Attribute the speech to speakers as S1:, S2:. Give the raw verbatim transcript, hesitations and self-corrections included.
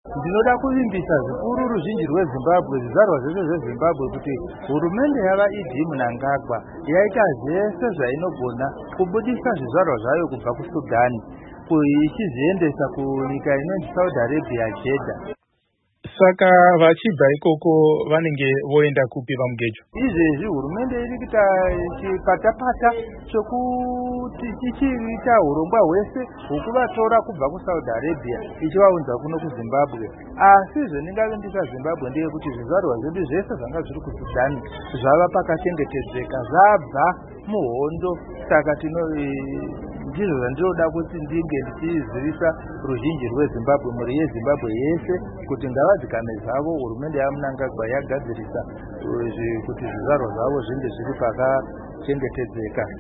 S1: Ndinoda kuvimbisa zvikuru ruzhinji rweZimbabwe, zvizvarwa zvese zveZimbabwe kuti hurumende yavaIdhi Mnangagwa yaita zvese zvainogona kubudisa zvizvarwa zvayo kubva kuSudani ichizviendesa kunyika inonzi Saudi Arabia, Jeddah.
S2: Saka vachibva ikoko vanenge voenda kupi pamugejo?
S1: Izvezvi hurumende iri kuita chipata-pata chokuti chichiita urongwa hwese hwekuvatora kubva kuSaudi Arabia ichivaunza kuno kuZimbabwe. Asi zvendingavimbisa Zimbabwe ndeyekuti zvizvarwa zvedu zvese zvanga zviri kuSudani zvava pakachengetedzeka, zvabva muhondo. Saka tino ndizvo zvandinoda kuti ndinge ndichizivisa ruzhinji rweZimbabwe, mhuri yeZimbabwe yese, kuti ngavadzikame zvavo. Hurumende yaMnangagwa yagadzirisa kuti zvizvarwa zvavo zvinge zviri pakachengetedzeka.